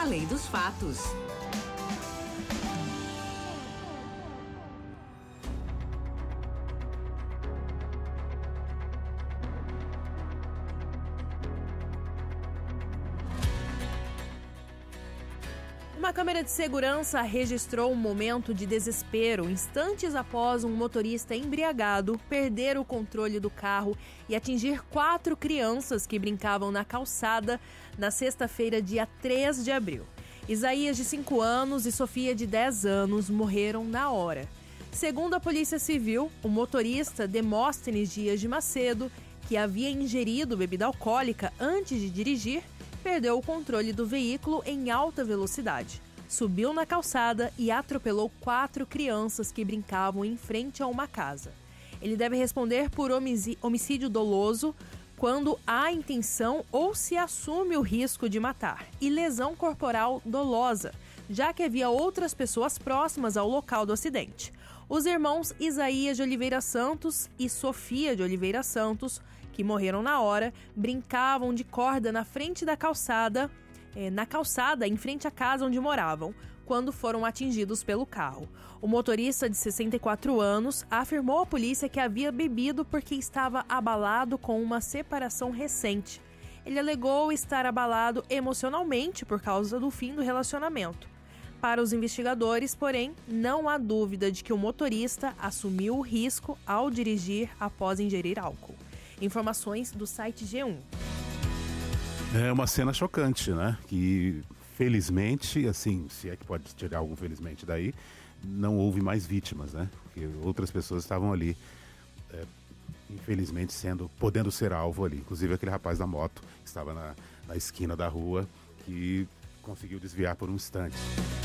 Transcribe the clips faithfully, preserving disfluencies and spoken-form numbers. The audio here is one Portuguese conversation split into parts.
Além dos fatos. Uma câmera de segurança registrou um momento de desespero instantes após um motorista embriagado perder o controle do carro e atingir quatro crianças que brincavam na calçada na sexta-feira, dia três de abril. Isaías, de cinco anos, e Sofia, de dez anos, morreram na hora. Segundo a Polícia Civil, o motorista Demóstenes Dias de Macedo, que havia ingerido bebida alcoólica antes de dirigir, perdeu o controle do veículo em alta velocidade, subiu na calçada e atropelou quatro crianças que brincavam em frente a uma casa. Ele deve responder por homicídio doloso quando há intenção ou se assume o risco de matar, e lesão corporal dolosa, já que havia outras pessoas próximas ao local do acidente. Os irmãos Isaías de Oliveira Santos e Sofia de Oliveira Santos, que morreram na hora, brincavam de corda na frente da calçada, eh, na calçada em frente à casa onde moravam, quando foram atingidos pelo carro. O motorista, de sessenta e quatro anos, afirmou à polícia que havia bebido porque estava abalado com uma separação recente. Ele alegou estar abalado emocionalmente por causa do fim do relacionamento. Para os investigadores, porém, não há dúvida de que o motorista assumiu o risco ao dirigir após ingerir álcool. Informações do site G um. É uma cena chocante, né? Que, felizmente, assim, se é que pode tirar algo felizmente daí, não houve mais vítimas, né? Porque outras pessoas estavam ali, é, infelizmente, sendo, podendo ser alvo ali. Inclusive aquele rapaz da moto, que estava na, na esquina da rua, que conseguiu desviar por um instante.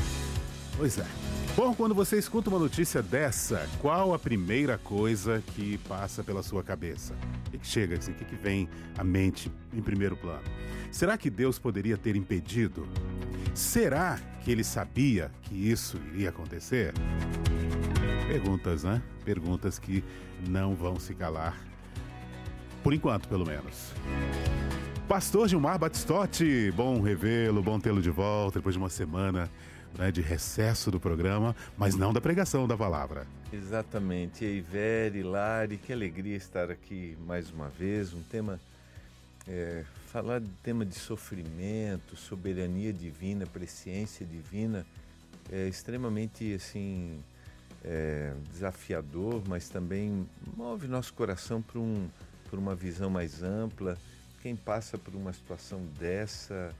Pois é. Bom, quando você escuta uma notícia dessa, qual a primeira coisa que passa pela sua cabeça? O que chega assim? O que vem à mente em primeiro plano? Será que Deus poderia ter impedido? Será que ele sabia que isso iria acontecer? Perguntas, né? Perguntas que não vão se calar. Por enquanto, pelo menos. Pastor Gilmar Batistotti, bom revê-lo, bom tê-lo de volta depois de uma semana, né, de recesso do programa, mas não da pregação da palavra. Exatamente. Eivere, Lari, que alegria estar aqui mais uma vez. Um tema, é, falar de tema de sofrimento, soberania divina, presciência divina, é extremamente assim, é, desafiador, mas também move nosso coração para um, para uma visão mais ampla. Quem passa por uma situação dessa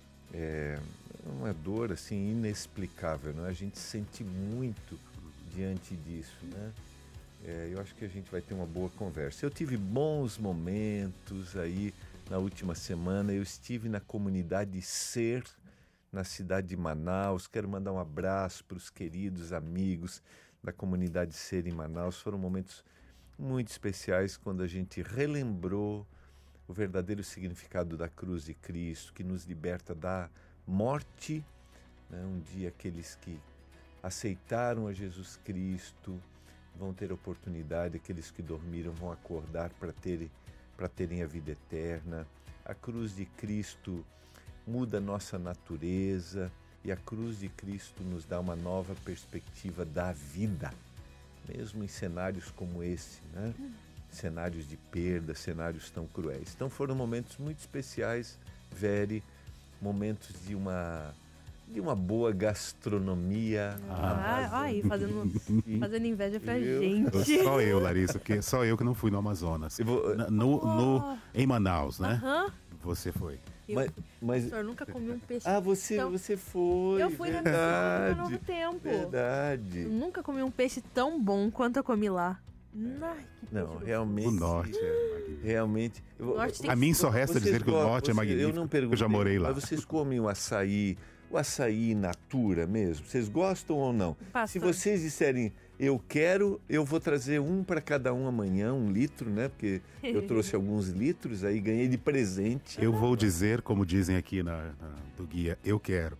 é uma dor assim inexplicável, não é? A gente sente muito diante disso, né? É, eu acho que a gente vai ter uma boa conversa. Eu tive bons momentos aí na última semana. Eu estive na comunidade Ser, na cidade de Manaus. Quero mandar um abraço para os queridos amigos da comunidade Ser em Manaus. Foram momentos muito especiais quando a gente relembrou o verdadeiro significado da cruz de Cristo, que nos liberta da morte, né? Um dia aqueles que aceitaram a Jesus Cristo vão ter oportunidade, aqueles que dormiram vão acordar para terem, para terem a vida eterna. A cruz de Cristo muda a nossa natureza e a cruz de Cristo nos dá uma nova perspectiva da vida, mesmo em cenários como esse, né? Cenários de perda, cenários tão cruéis. Então foram momentos muito especiais, Vere, momentos de uma, de uma boa gastronomia. Ah, ah aí, fazendo, fazendo inveja pra eu, gente. Só eu, Larissa, porque só eu que não fui no Amazonas. Vou, no, no, em Manaus, né? Aham. Você foi. Eu, mas, mas, professor, nunca comi um peixe. Ah, você, tão... você foi. Eu fui verdade, na Novo Tempo. Verdade. Eu nunca comi um peixe tão bom quanto eu comi lá. Ai, que não, realmente. O norte é magnífico. Realmente. O norte tem a mim só resta vocês dizer que o norte você, é magnífico. Eu não perguntei, eu já morei lá. Mas vocês comem o açaí, o açaí in natura mesmo? Vocês gostam ou não? Pastor. Se vocês disserem, Eu quero, eu vou trazer um para cada um amanhã, um litro, né? Porque eu trouxe alguns litros, aí ganhei de presente. Eu vou dizer, como dizem aqui na, na, do guia, eu quero.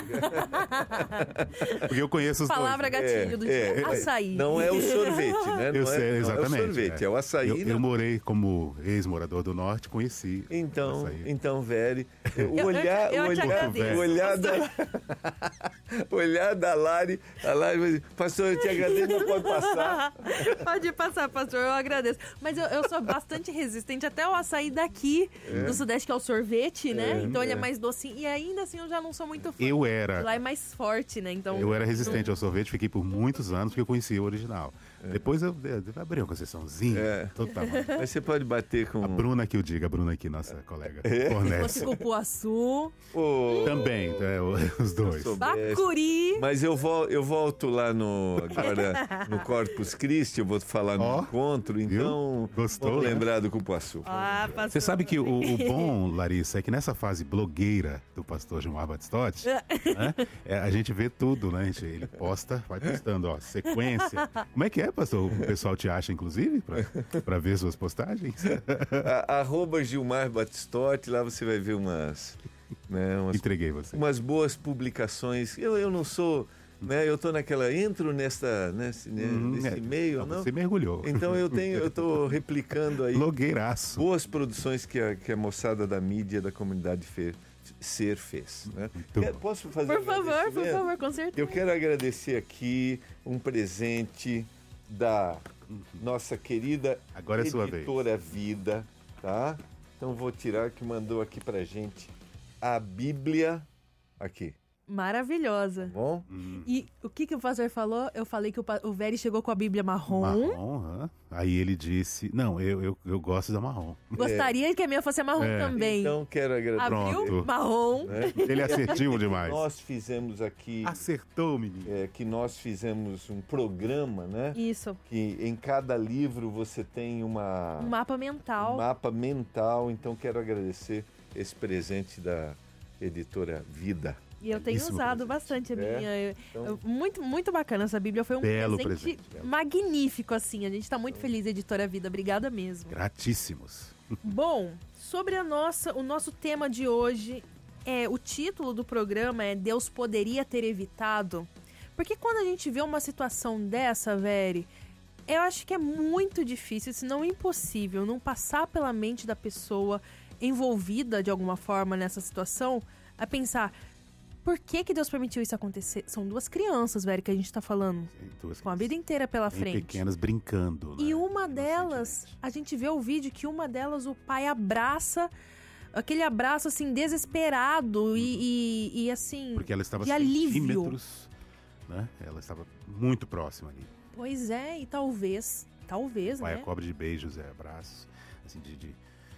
Porque eu conheço os Palavra dois. gatilho do É, dia, é, açaí. Não é o sorvete, né? Eu Não sei, é, exatamente. Não é o sorvete, é, é o açaí. Eu, né? eu morei como ex-morador do Norte, conheci Então, o açaí. então, Veri, o Eu- olhar, eu- eu o te olhar, agradeço. o olhar da, o olhar da Lari, a Lari vai dizer, pastor, eu te agradeço, não pode passar. Pode passar, pastor, eu agradeço. Mas eu, eu sou bastante resistente até o açaí daqui, do Sudeste, que é o sorvete, né? É, então ele é é. mais docinho. E ainda assim eu já não sou muito fã. Eu era, Lá é mais forte, né? Então, eu era resistente ao sorvete, fiquei por muitos anos porque eu conhecia o original. Depois eu, eu abri uma concessãozinha, É. todo tamanho. Mas você pode bater com... A Bruna que eu diga, a Bruna aqui, nossa colega. se Fornece. fosse cupuaçu, o... Também, é, o- os dois. sou- bacuri. Mas eu, vol, eu volto lá no, agora, no Corpus Christi, eu vou falar no Ó, encontro, então Gostou, vamos né? lembrar do cupuaçu. Ah, pastor. Você sabe que o, o bom, Larissa, é que nessa fase blogueira do pastor Gilmar Batistotti, né, é, a gente vê tudo, né? A gente, ele posta, vai postando, ó, sequência. Como é que é, pastor? O pessoal te acha, inclusive, para ver suas postagens? A, arroba Gilmar Batistotti, lá você vai ver umas, né, umas, Entreguei você. umas boas publicações. Eu, eu não sou, né, eu tô naquela, entro nesta, nesse, né, Hum, nesse é, meio, então não? Você mergulhou. Então eu tenho, eu tô replicando aí Blogueiraço. boas produções que a, que a moçada da mídia, da comunidade fe, Ser fez, né? Muito Quer- bom. Posso fazer Por um favor, por agradecimento? favor, com certeza. Eu quero agradecer aqui um presente da nossa querida Agora é sua vez. editora Vida, tá? Então vou tirar que mandou aqui pra gente a Bíblia aqui, Maravilhosa. tá bom? E o que, que o pastor falou? Eu falei que o, pa- o Veri chegou com a Bíblia marrom. Marrom, hã? Aí ele disse, não, eu, eu, eu gosto da marrom. Gostaria que a minha fosse marrom É. também. Então quero agradecer. Abriu, Pronto. marrom. né? Ele é assertivo Que demais. Nós fizemos aqui, Acertou, menino. é, que nós fizemos um programa, né? Isso. Que em cada livro você tem uma Um mapa mental. um mapa mental. Então quero agradecer esse presente da editora Vida. E eu tenho Belíssimo usado presente. bastante a É, minha. Eu- então- eu- muito, muito bacana essa Bíblia. Foi um Belo presente, presente, belo. magnífico, assim. A gente tá muito feliz, editora Vida. Obrigada mesmo. Gratíssimos. Bom, sobre a nossa, o nosso tema de hoje, é o título do programa é Deus Poderia Ter Evitado. Porque quando a gente vê uma situação dessa, Veri, eu acho que é muito difícil, se não impossível, não passar pela mente da pessoa envolvida de alguma forma nessa situação, a pensar, por que que Deus permitiu isso acontecer? São duas crianças, Veri, que a gente tá falando, Tem duas com a vida inteira pela bem frente. pequenas brincando. E né? uma delas, Inocentemente. a gente vê o vídeo que uma delas o pai abraça, aquele abraço assim, desesperado e, e, e, assim, Porque ela estava de alívio. centímetros, né? Ela estava muito próxima ali. Pois é, e talvez, talvez, O pai né? a cobra de beijos, é abraços, assim, de, de,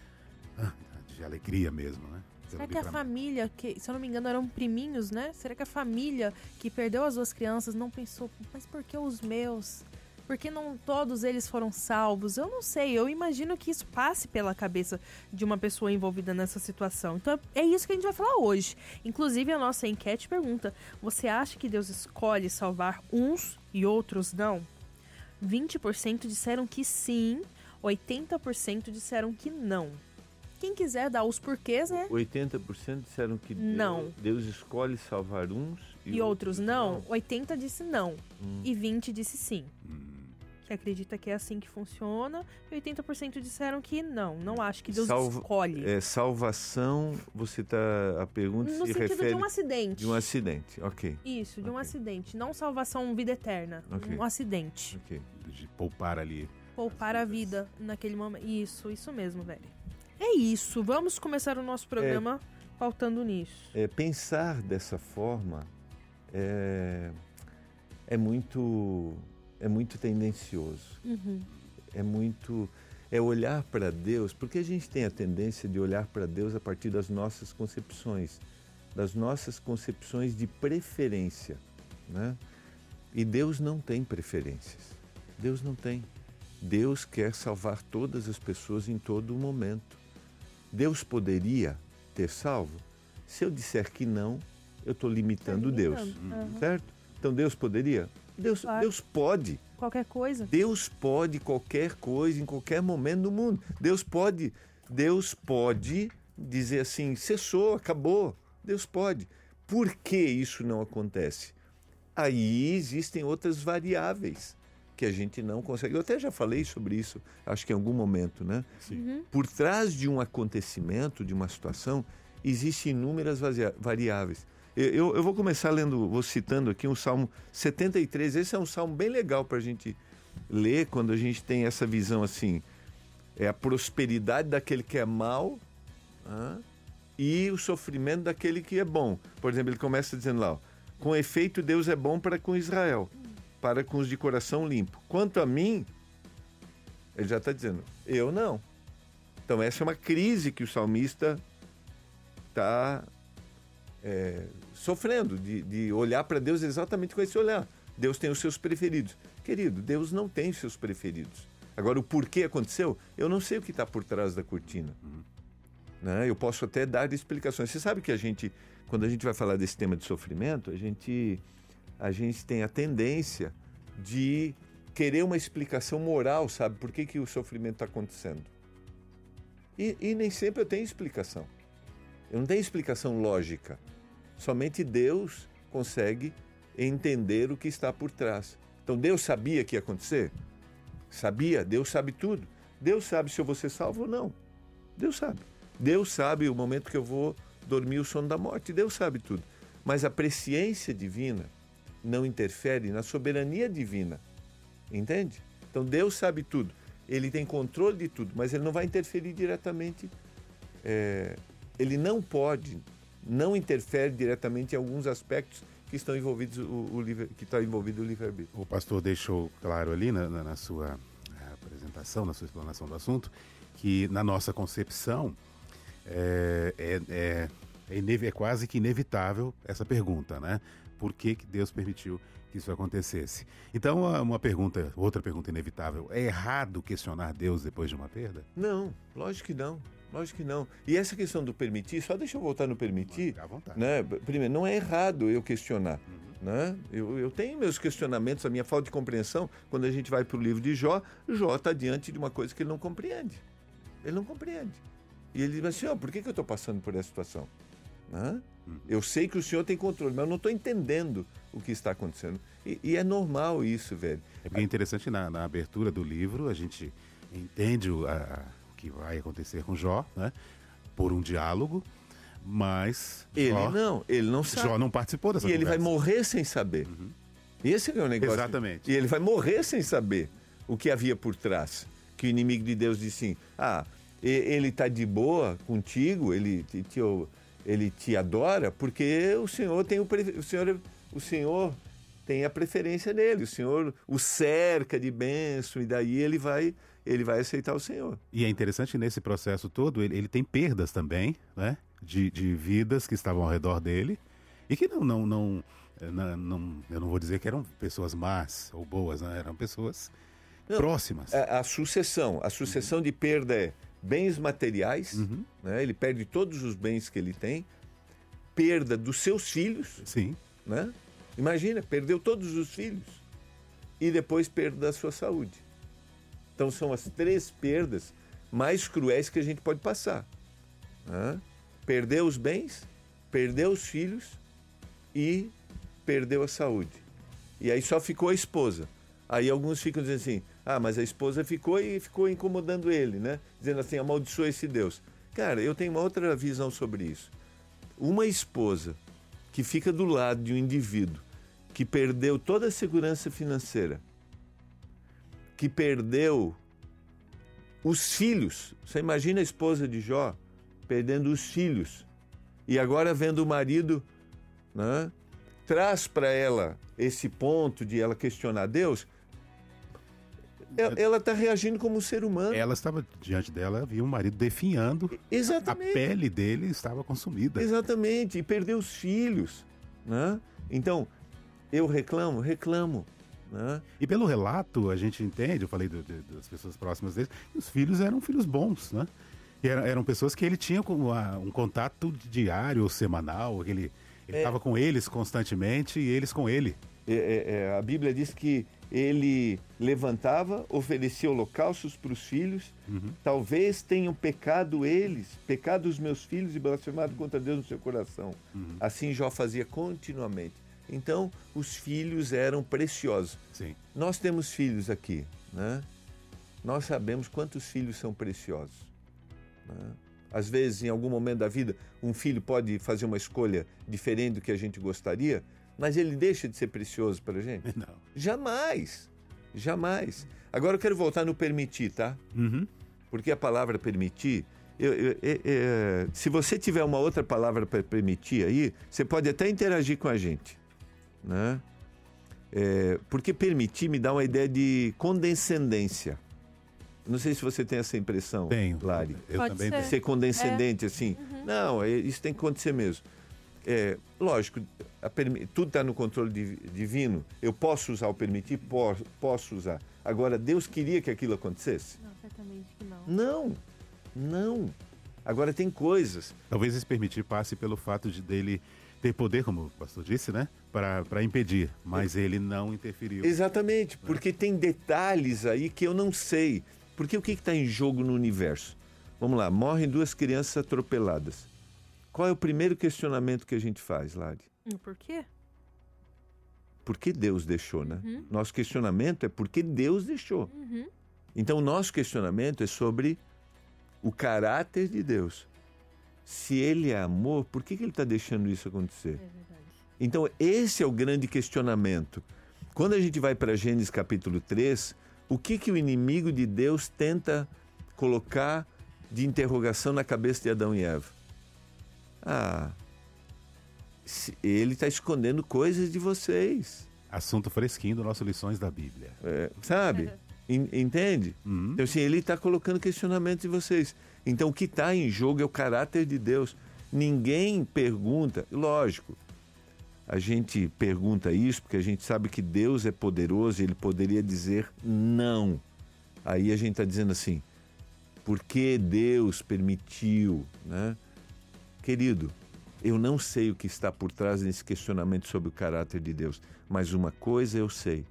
ah, de alegria mesmo, né? Será Pelo que a livramento. família, que, se eu não me engano, eram priminhos, né? Será que a família que perdeu as duas crianças não pensou, mas por que os meus? Por que não todos eles foram salvos? Eu não sei, eu imagino que isso passe pela cabeça de uma pessoa envolvida nessa situação. Então é isso que a gente vai falar hoje. Inclusive a nossa enquete pergunta, você acha que Deus escolhe salvar uns e outros não? vinte por cento disseram que sim, oitenta por cento disseram que não. Quem quiser dar os porquês, né? oitenta por cento disseram que Não. Deus, Deus escolhe salvar uns E outros não, oitenta disse não Hum. e vinte disse sim. Hum, Que acredita que é assim que funciona, e oitenta por cento disseram que não, não acho que Deus Salva- escolhe. É, salvação, você tá. A pergunta No se sentido refere de um acidente. de um acidente. Ok, Isso, de um Ok. acidente, não salvação vida eterna, Ok. um acidente. ok. de poupar ali. Poupar a vida naquele momento. Isso, isso mesmo, velho. É isso, vamos começar o nosso programa pautando nisso. É, pensar dessa forma é, é muito é muito tendencioso. Uhum. É muito é olhar para Deus, porque a gente tem a tendência de olhar para Deus a partir das nossas concepções, das nossas concepções de preferência, né? E Deus não tem preferências. Deus não tem. Deus quer salvar todas as pessoas em todo momento. Deus poderia ter salvo? Se eu disser que não, eu estou limitando Tá Deus, limitando, aham. certo? Então Deus poderia? Deus, Claro. Deus pode qualquer coisa. Deus pode qualquer coisa em qualquer momento do mundo. Deus pode, Deus pode dizer assim, cessou, acabou. Deus pode. Por que isso não acontece? Aí existem outras variáveis que a gente não consegue. Eu até já falei sobre isso, acho que em algum momento, né? Sim. Uhum. Por trás de um acontecimento, de uma situação, existem inúmeras variáveis. Eu, eu vou começar lendo, vou citando aqui um Salmo setenta e três. Esse é um salmo bem legal para a gente ler quando a gente tem essa visão assim. É a prosperidade daquele que é mau, ah, e o sofrimento daquele que é bom. Por exemplo, ele começa dizendo lá, ó, com efeito Deus é bom para com Israel, para com os de coração limpo. Quanto a mim, ele já está dizendo, eu não. Então essa é uma crise que o salmista está é, sofrendo, de, de olhar para Deus exatamente com esse olhar. Deus tem os seus preferidos. Querido, Deus não tem os seus preferidos. Agora, o porquê aconteceu, eu não sei o que está por trás da cortina. Uhum. Né? Eu posso até dar explicações. Você sabe que a gente, quando a gente vai falar desse tema de sofrimento, a gente, a gente tem a tendência de querer uma explicação moral, sabe? Por que, que o sofrimento está acontecendo? E, e nem sempre eu tenho explicação. Eu não tenho explicação lógica. Somente Deus consegue entender o que está por trás. Então, Deus sabia que ia acontecer? Sabia, Deus sabe tudo. Deus sabe se eu vou ser salvo ou não. Deus sabe. Deus sabe o momento que eu vou dormir o sono da morte. Deus sabe tudo. Mas a presciência divina não interfere na soberania divina. Entende? Então Deus sabe tudo. Ele tem controle de tudo, mas ele não vai interferir diretamente. É, ele não pode, não interfere diretamente em alguns aspectos que estão envolvidos o, o que está envolvido o livre-arbítrio. O pastor deixou claro ali na, na, na sua apresentação, na sua explanação do assunto, que na nossa concepção é, é, é, é, ineve, é quase que inevitável essa pergunta, né? Por que, que Deus permitiu que isso acontecesse? Então, uma pergunta, outra pergunta inevitável, é errado questionar Deus depois de uma perda? Não, lógico que não. Lógico que não. E essa questão do permitir, só deixa eu voltar no permitir. Fica à vontade. Né? Primeiro, não é errado eu questionar. Uhum. Né? Eu, eu tenho meus questionamentos, a minha falta de compreensão. Quando a gente vai para o livro de Jó, Jó está diante de uma coisa que ele não compreende. Ele não compreende. E ele diz assim, oh, por que, que eu estou passando por essa situação? Né? Uhum. Eu sei que o Senhor tem controle, mas eu não estou entendendo o que está acontecendo. E, e é normal isso, velho. É porque é interessante, na, na abertura do livro, a gente entende o... A... que vai acontecer com Jó, né? Por um diálogo, mas ele Jó, não, ele não sabe. Jó não participou dessa E conversa. ele vai morrer sem saber. Uhum. Esse é o negócio. Exatamente. E ele vai morrer sem saber o que havia por trás. Que o inimigo de Deus disse assim, ah, ele está de boa contigo, ele te, te, ele te adora porque o Senhor tem o, o Senhor, o Senhor tem a preferência dele, o Senhor o cerca de bênção e daí ele vai ele vai aceitar o Senhor. E é interessante nesse processo todo, ele, ele tem perdas também, né? De, de vidas que estavam ao redor dele e que não, não, não, não, não, eu não vou dizer que eram pessoas más ou boas, né? Eram pessoas não, próximas. A, a sucessão, a sucessão uhum. de perda é bens materiais, uhum. né? Ele perde todos os bens que ele tem, perda dos seus filhos, sim, né? Imagina, perdeu todos os filhos e depois perda da sua saúde. Então são as três perdas mais cruéis que a gente pode passar. Né? Perdeu os bens, perdeu os filhos e perdeu a saúde. E aí só ficou a esposa. Aí alguns ficam dizendo assim, ah, mas a esposa ficou e ficou incomodando ele, né? Dizendo assim, amaldiçoa esse Deus. Cara, eu tenho uma outra visão sobre isso. Uma esposa que fica do lado de um indivíduo que perdeu toda a segurança financeira, que perdeu os filhos. Você imagina a esposa de Jó perdendo os filhos e agora vendo o marido, né, traz para ela esse ponto de ela questionar Deus. Ela está reagindo como um ser humano. Ela estava, diante dela, havia um marido definhando. Exatamente. A pele dele estava consumida. Exatamente, e perdeu os filhos. Né? Então, eu reclamo? Reclamo. Né? E pelo relato, a gente entende, eu falei do, de, das pessoas próximas dele, que os filhos eram filhos bons, né? E eram, eram pessoas que ele tinha com uma, um contato diário ou semanal, ele estava é, com eles constantemente e eles com ele. É, é, a Bíblia diz que ele levantava, oferecia holocaustos para os filhos. Uhum. Talvez tenham pecado eles, pecado os meus filhos e blasfemado contra Deus no seu coração. Uhum. Assim Jó fazia continuamente. Então, os filhos eram preciosos. Sim. Nós temos filhos aqui, né? Nós sabemos quantos filhos são preciosos, né? Às vezes, em algum momento da vida, um filho pode fazer uma escolha diferente do que a gente gostaria, mas ele deixa de ser precioso para a gente? Não. Jamais. Jamais. Agora eu quero voltar no permitir, tá? Uhum. Porque a palavra permitir... Eu, eu, eu, eu, se você tiver uma outra palavra para permitir aí, você pode até interagir com a gente, né? É, porque permitir me dá uma ideia de condescendência. Não sei se você tem essa impressão, Tenho. Lari. Eu Pode também ser. tenho. Ser condescendente, É. assim. Uhum. Não, é, isso tem que acontecer mesmo. É, lógico, a permi- tudo está no controle div- divino. Eu posso usar o permitir? Posso, posso usar. Agora, Deus queria que aquilo acontecesse? Não, certamente que não. Não, não. Agora, tem coisas... Talvez esse permitir passe pelo fato de dele ter poder, como o pastor disse, né? Para impedir, mas ele não interferiu. Exatamente, porque tem detalhes aí que eu não sei. Porque o que está em jogo no universo? Vamos lá, morrem duas crianças atropeladas. Qual é o primeiro questionamento que a gente faz, Lari? Por quê? Por que Deus deixou, né? Uhum. Nosso questionamento é por que Deus deixou. Uhum. Então, o nosso questionamento é sobre o caráter de Deus. Se Ele é amor, por que, que Ele está deixando isso acontecer? É verdade. Então, esse é o grande questionamento. Quando a gente vai para Gênesis capítulo três, o que, que o inimigo de Deus tenta colocar de interrogação na cabeça de Adão e Eva? Ah, ele está escondendo coisas de vocês. Assunto fresquinho do nosso Lições da Bíblia. É, sabe? En- entende? Uhum. Então, assim, ele está colocando questionamentos de vocês. Então, o que está em jogo é o caráter de Deus. Ninguém pergunta, lógico, a gente pergunta isso porque a gente sabe que Deus é poderoso e Ele poderia dizer não. Aí a gente está dizendo assim, por que Deus permitiu, né? Querido, eu não sei o que está por trás desse questionamento sobre o caráter de Deus, mas uma coisa eu sei,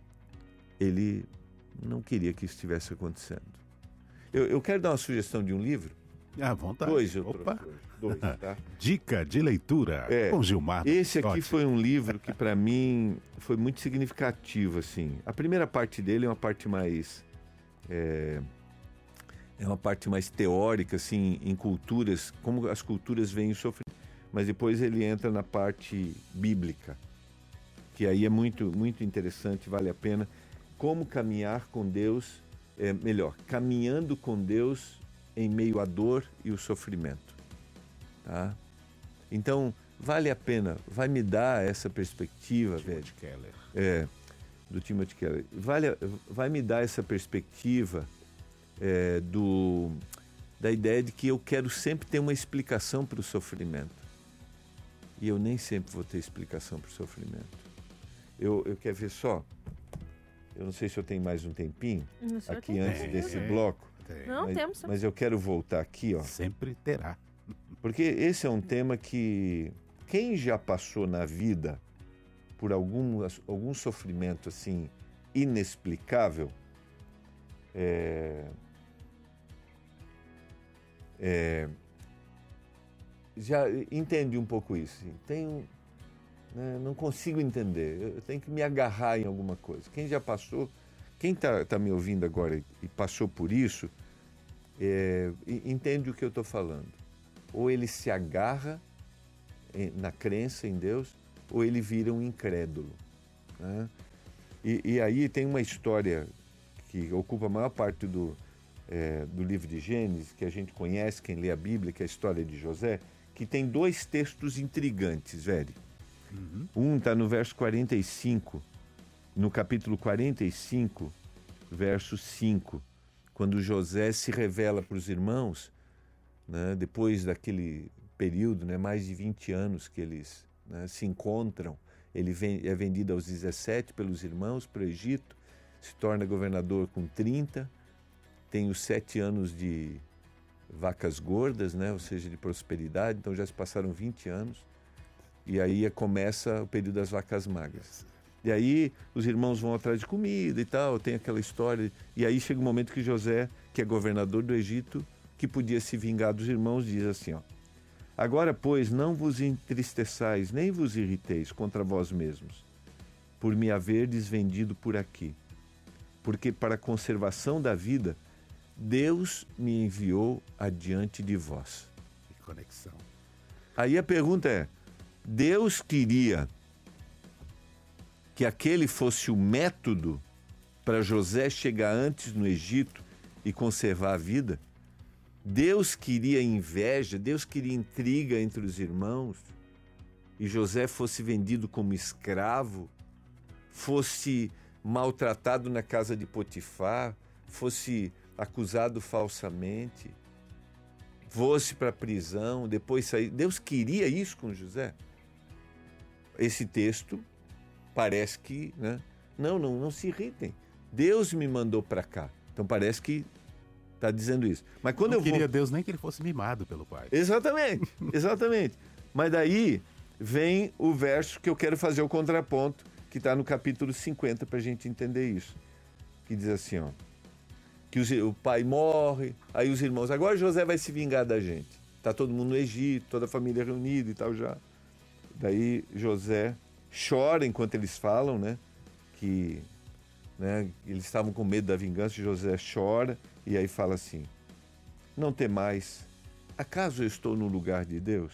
Ele não queria que isso estivesse acontecendo. Eu, eu quero dar uma sugestão de um livro. À vontade. Dois eu Opa. trouxe hoje. Dois, tá? Dica de leitura É, com Gilmar. Esse aqui Totti. foi um livro que para mim foi muito significativo, assim. A primeira parte dele é uma parte mais é, é uma parte mais teórica, assim, em culturas, como as culturas veem o sofrimento. Mas depois ele entra na parte bíblica, que aí é muito muito interessante, vale a pena. Como caminhar com Deus, é, melhor, caminhando com Deus em meio à dor e o sofrimento. Tá? Então, vale a pena, vai me dar essa perspectiva, velho. Keller. É, do Timothy Keller. Vale, vai me dar essa perspectiva é, do, da ideia de que eu quero sempre ter uma explicação para o sofrimento. E eu nem sempre vou ter explicação para o sofrimento. Eu, eu quero ver só, eu não sei se eu tenho mais um tempinho O senhor aqui tem antes tempo. desse Tem. bloco. Tem. Não, mas, temos. mas eu quero voltar aqui, ó. Sempre terá. Porque esse é um tema que quem já passou na vida por algum, algum sofrimento assim inexplicável, é, é, já entende um pouco isso. Tenho, né, não consigo entender, eu tenho que me agarrar em alguma coisa. Quem já passou, quem está tá me ouvindo agora e, e passou por isso, é, entende o que eu estou falando. Ou ele se agarra em, na crença em Deus, ou ele vira um incrédulo, né? E, e aí tem uma história que ocupa a maior parte do, é, do livro de Gênesis, que a gente conhece, quem lê a Bíblia, que é a história de José, que tem dois textos intrigantes, velho. Uhum. Um está no verso quarenta e cinco, no capítulo quarenta e cinco, verso cinco, quando José se revela para os irmãos, né, depois daquele período, né, mais de vinte anos que eles, né, se encontram. Ele vem, é vendido aos dezessete pelos irmãos para o Egito, se torna governador com trinta, tem os sete anos de vacas gordas, né, ou seja, de prosperidade, então já se passaram vinte anos, e aí começa o período das vacas magras. E aí os irmãos vão atrás de comida e tal, tem aquela história. E aí chega um momento que José, que é governador do Egito, que podia se vingar dos irmãos, diz assim, ó: agora, pois, não vos entristeçais, nem vos irriteis contra vós mesmos, por me haverdes vendido por aqui. Porque para a conservação da vida, Deus me enviou adiante de vós. Que conexão. Aí a pergunta é, Deus queria que aquele fosse o método para José chegar antes no Egito e conservar a vida? Deus queria inveja, Deus queria intriga entre os irmãos, e José fosse vendido como escravo, fosse maltratado na casa de Potifar, fosse acusado falsamente, fosse para a prisão, depois sair. Deus queria isso com José? Esse texto parece que, né? Não, não, não se irritem. Deus me mandou para cá. Então parece que está dizendo isso. Mas quando não eu queria vou... Deus nem que ele fosse mimado pelo pai. Exatamente, exatamente. Mas daí vem o verso que eu quero fazer o contraponto, que está no capítulo cinquenta, para a gente entender isso. Que diz assim, ó, que os, o pai morre, aí os irmãos, agora José vai se vingar da gente. Está todo mundo no Egito, toda a família reunida e tal já. Daí José chora enquanto eles falam, né? Que, né, eles estavam com medo da vingança, José chora e aí fala assim: não temais, acaso eu estou no lugar de Deus?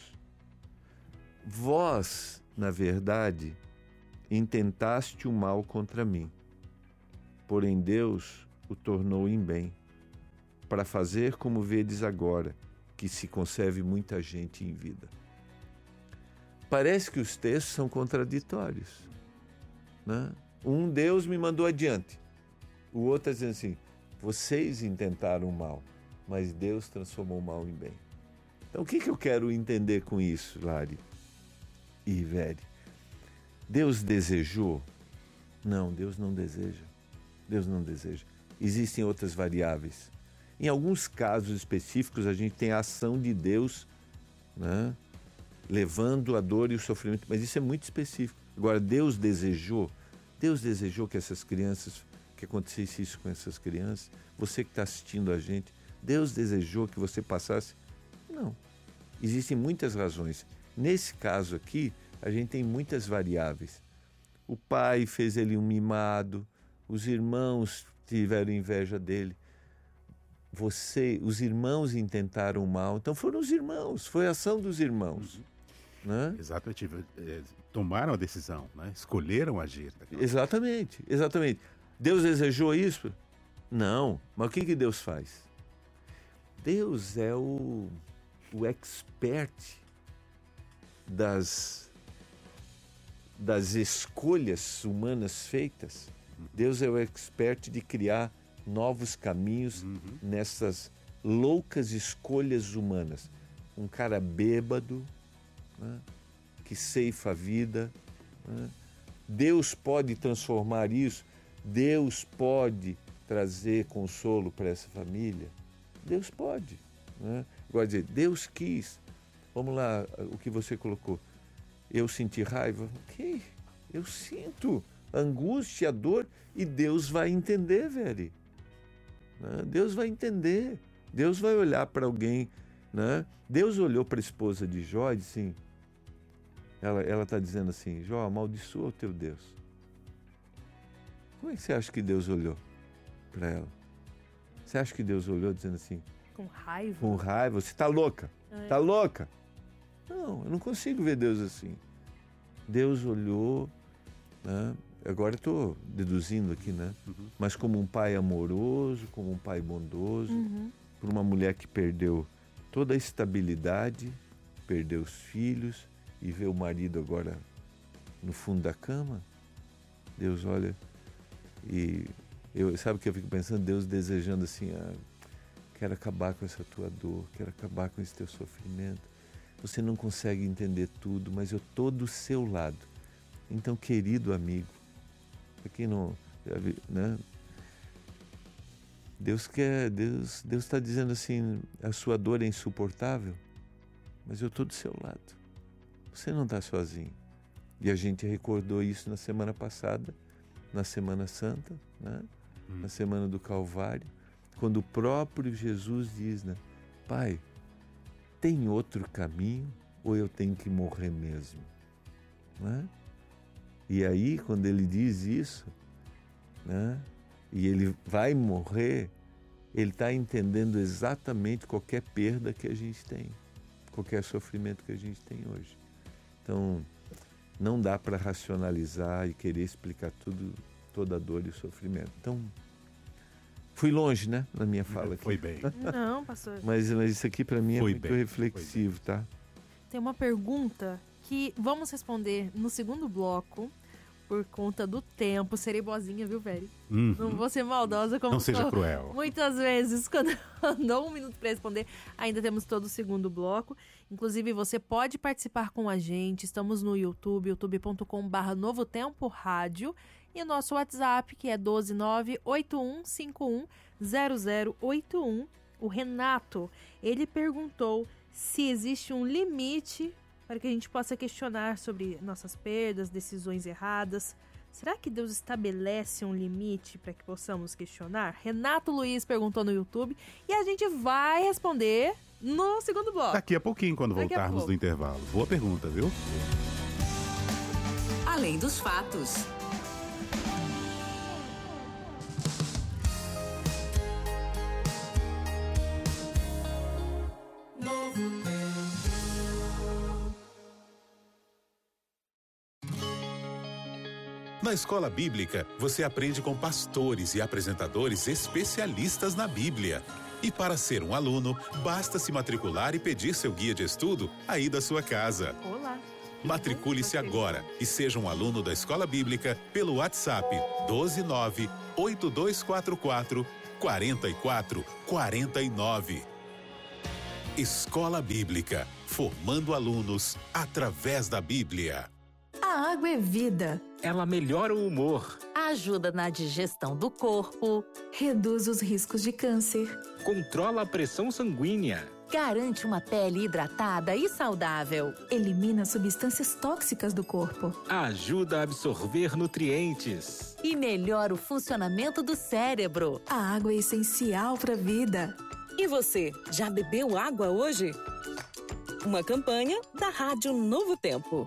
Vós, na verdade, intentaste o mal contra mim, porém Deus o tornou em bem, para fazer como vedes agora, que se conserve muita gente em vida. Parece que os textos são contraditórios, né? Um, Deus me mandou adiante. O outro está dizendo assim, vocês intentaram o mal, mas Deus transformou o mal em bem. Então, o que, que eu quero entender com isso, Lari e Ivere? Deus desejou? Não, Deus não deseja. Deus não deseja. Existem outras variáveis. Em alguns casos específicos, a gente tem a ação de Deus, né, levando a dor e o sofrimento, mas isso é muito específico. Agora, Deus desejou? Deus desejou que essas crianças, que acontecesse isso com essas crianças? Você que está assistindo a gente, Deus desejou que você passasse? Não. Existem muitas razões. Nesse caso aqui, a gente tem muitas variáveis. O pai fez ele um mimado, os irmãos tiveram inveja dele. Você, os irmãos intentaram o mal, então foram os irmãos, foi a ação dos irmãos. Uhum. Né? Exatamente, tomaram a decisão, né? Escolheram agir. Exatamente, exatamente. Deus desejou isso? Não, mas o que, que Deus faz? Deus é o, o expert das, das escolhas humanas feitas. Deus é o expert de criar novos caminhos uhum. nessas loucas escolhas humanas. Um cara bêbado, né, que ceifa a vida, né? Deus pode transformar isso, Deus pode trazer consolo para essa família, Deus pode, né? Agora dizer, Deus quis, vamos lá, o que você colocou, eu senti raiva, ok, eu sinto angústia, dor, e Deus vai entender, velho. Né? Deus vai entender, Deus vai olhar para alguém, né? Deus olhou para a esposa de Jó e disse assim, ela está dizendo assim, Jó, amaldiçoa o teu Deus. Como é que você acha que Deus olhou para ela? Você acha que Deus olhou dizendo assim? Com raiva? Com raiva, você está louca, está louca. Não, eu não consigo ver Deus assim. Deus olhou, né? Agora estou deduzindo aqui, né? Uhum. Mas como um pai amoroso, como um pai bondoso, uhum. por uma mulher que perdeu toda a estabilidade, perdeu os filhos e vê o marido agora no fundo da cama. Deus olha e eu, sabe o que eu fico pensando? Deus desejando assim, ah, quero acabar com essa tua dor, quero acabar com esse teu sofrimento. Você não consegue entender tudo, mas eu estou do seu lado. Então, querido amigo, aqui não, né? Deus quer, Deus, Deus está dizendo assim, a sua dor é insuportável, mas eu estou do seu lado. Você não está sozinho. E a gente recordou isso na semana passada, na Semana Santa, né? Hum. Na Semana do Calvário, quando o próprio Jesus diz, né? Pai, tem outro caminho ou eu tenho que morrer mesmo? Né? E aí, quando ele diz isso, né? E ele vai morrer, ele está entendendo exatamente qualquer perda que a gente tem, qualquer sofrimento que a gente tem hoje. Então, não dá para racionalizar e querer explicar tudo, toda a dor e o sofrimento. Então, fui longe, né, na minha fala aqui. Foi bem. Não, pastor. Mas, mas isso aqui para mim é Foi muito bem. reflexivo, tá? Tem uma pergunta que vamos responder no segundo bloco, por conta do tempo. Serei boazinha, viu, velho? Uhum. Não vou ser maldosa como Não seja sou. cruel. Muitas vezes, quando andou um minuto para responder, ainda temos todo o segundo bloco. Inclusive, você pode participar com a gente. Estamos no YouTube, youtube ponto com barra Novo Tempo Rádio. E o nosso WhatsApp, que é um dois nove oito um cinco um zero zero oito um. O Renato, ele perguntou se existe um limite para que a gente possa questionar sobre nossas perdas, decisões erradas. Será que Deus estabelece um limite para que possamos questionar? Renato Luiz perguntou no YouTube e a gente vai responder no segundo bloco. Daqui a pouquinho, quando Daqui a voltarmos pouco. do intervalo. Boa pergunta, viu? Além dos fatos. Na Escola Bíblica, você aprende com pastores e apresentadores especialistas na Bíblia. E para ser um aluno, basta se matricular e pedir seu guia de estudo aí da sua casa. Olá. Matricule-se agora e seja um aluno da Escola Bíblica pelo WhatsApp um dois nove oito dois quatro quatro quatro quatro quatro nove. Escola Bíblica, formando alunos através da Bíblia. A água é vida. Ela melhora o humor, Ajuda na digestão do corpo, Reduz os riscos de câncer. controla a pressão sanguínea, garante uma pele hidratada e saudável. Elimina substâncias tóxicas do corpo. ajuda a absorver nutrientes. E melhora o funcionamento do cérebro. A água é essencial para a vida. E você, já bebeu água hoje? Uma campanha da Rádio Novo Tempo.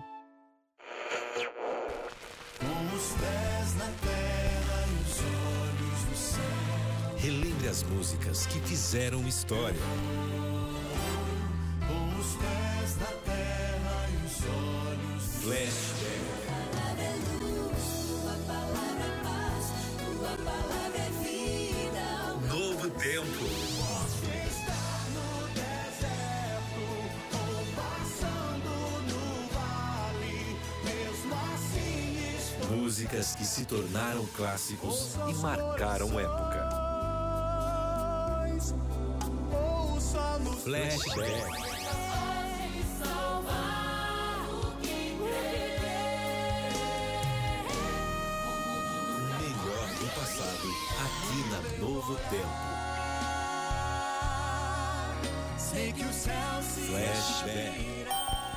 Relembre as músicas que fizeram história. Com os pés na terra e os olhos. Flashback. Tua palavra é luz, tua palavra é paz, tua palavra é vida. Novo Tempo. Posso estar no deserto ou passando no vale, mesmo assim estou. Músicas que se tornaram clássicos e marcaram época. Flashback. Melhor do passado, aqui na Novo Tempo. Flashback.